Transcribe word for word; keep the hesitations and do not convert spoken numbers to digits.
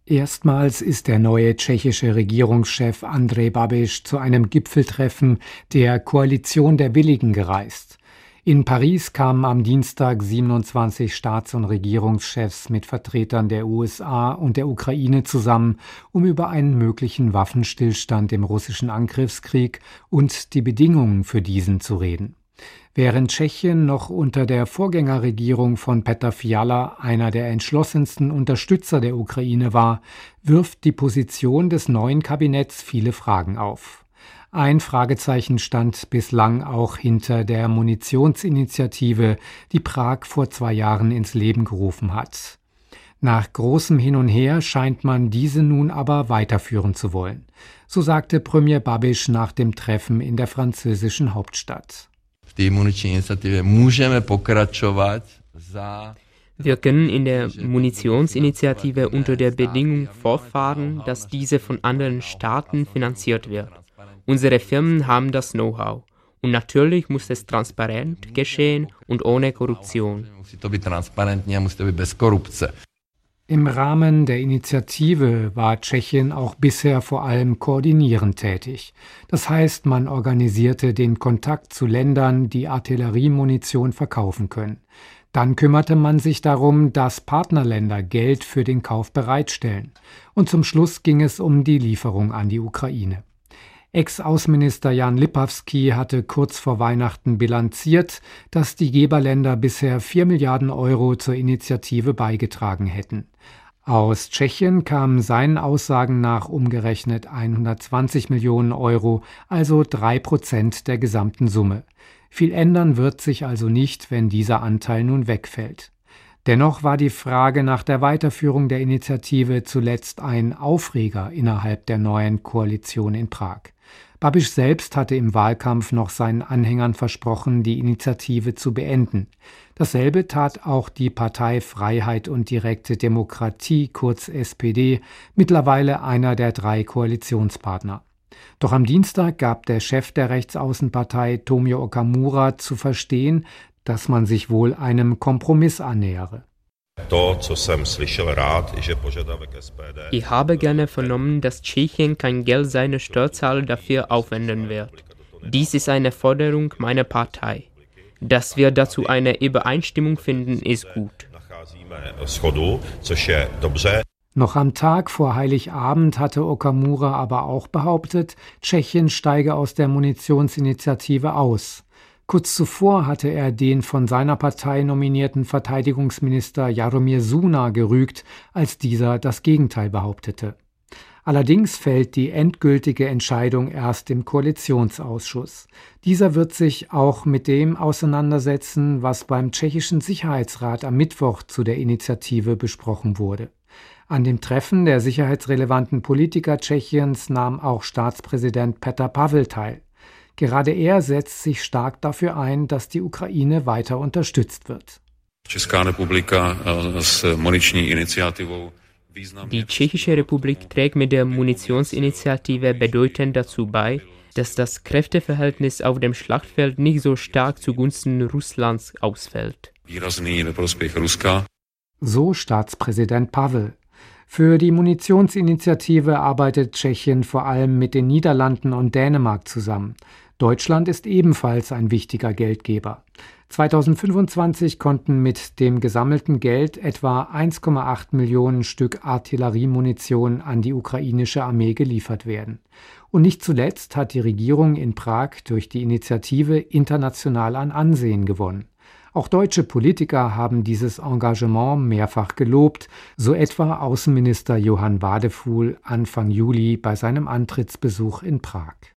Erstmals ist der neue tschechische Regierungschef Andrej Babiš zu einem Gipfeltreffen der Koalition der Willigen gereist. In Paris kamen am Dienstag siebenundzwanzig Staats- und Regierungschefs mit Vertretern der U S A und der Ukraine zusammen, um über einen möglichen Waffenstillstand im russischen Angriffskrieg und die Bedingungen für diesen zu reden. Während Tschechien noch unter der Vorgängerregierung von Petr Fiala einer der entschlossensten Unterstützer der Ukraine war, wirft die Position des neuen Kabinetts viele Fragen auf. Ein Fragezeichen stand bislang auch hinter der Munitionsinitiative, die Prag vor zwei Jahren ins Leben gerufen hat. Nach großem Hin und Her scheint man diese nun aber weiterführen zu wollen. So sagte Premier Babiš nach dem Treffen in der französischen Hauptstadt. Wir können in der Munitionsinitiative unter der Bedingung fortfahren, dass diese von anderen Staaten finanziert wird. Unsere Firmen haben das Know-how. Und natürlich muss es transparent geschehen und ohne Korruption. Im Rahmen der Initiative war Tschechien auch bisher vor allem koordinierend tätig. Das heißt, man organisierte den Kontakt zu Ländern, die Artilleriemunition verkaufen können. Dann kümmerte man sich darum, dass Partnerländer Geld für den Kauf bereitstellen. Und zum Schluss ging es um die Lieferung an die Ukraine. Ex-Außenminister Jan Lipavský hatte kurz vor Weihnachten bilanziert, dass die Geberländer bisher vier Milliarden Euro zur Initiative beigetragen hätten. Aus Tschechien kamen seinen Aussagen nach umgerechnet hundertzwanzig Millionen Euro, also drei Prozent der gesamten Summe. Viel ändern wird sich also nicht, wenn dieser Anteil nun wegfällt. Dennoch war die Frage nach der Weiterführung der Initiative zuletzt ein Aufreger innerhalb der neuen Koalition in Prag. Babiš selbst hatte im Wahlkampf noch seinen Anhängern versprochen, die Initiative zu beenden. Dasselbe tat auch die Partei Freiheit und direkte Demokratie, kurz S P D, mittlerweile einer der drei Koalitionspartner. Doch am Dienstag gab der Chef der Rechtsaußenpartei Tomio Okamura zu verstehen, dass man sich wohl einem Kompromiss annähere. Ich habe gerne vernommen, dass Tschechien kein Geld seiner Steuerzahler dafür aufwenden wird. Dies ist eine Forderung meiner Partei. Dass wir dazu eine Übereinstimmung finden, ist gut. Noch am Tag vor Heiligabend hatte Okamura aber auch behauptet, Tschechien steige aus der Munitionsinitiative aus. Kurz zuvor hatte er den von seiner Partei nominierten Verteidigungsminister Jaromír Suna gerügt, als dieser das Gegenteil behauptete. Allerdings fällt die endgültige Entscheidung erst im Koalitionsausschuss. Dieser wird sich auch mit dem auseinandersetzen, was beim tschechischen Sicherheitsrat am Mittwoch zu der Initiative besprochen wurde. An dem Treffen der sicherheitsrelevanten Politiker Tschechiens nahm auch Staatspräsident Petr Pavel teil. Gerade er setzt sich stark dafür ein, dass die Ukraine weiter unterstützt wird. Die Tschechische Republik trägt mit der Munitionsinitiative bedeutend dazu bei, dass das Kräfteverhältnis auf dem Schlachtfeld nicht so stark zugunsten Russlands ausfällt. So Staatspräsident Pavel. Für die Munitionsinitiative arbeitet Tschechien vor allem mit den Niederlanden und Dänemark zusammen. Deutschland ist ebenfalls ein wichtiger Geldgeber. zweitausendfünfundzwanzig konnten mit dem gesammelten Geld etwa eins Komma acht Millionen Stück Artilleriemunition an die ukrainische Armee geliefert werden. Und nicht zuletzt hat die Regierung in Prag durch die Initiative international an Ansehen gewonnen. Auch deutsche Politiker haben dieses Engagement mehrfach gelobt, so etwa Außenminister Johann Wadephul Anfang Juli bei seinem Antrittsbesuch in Prag.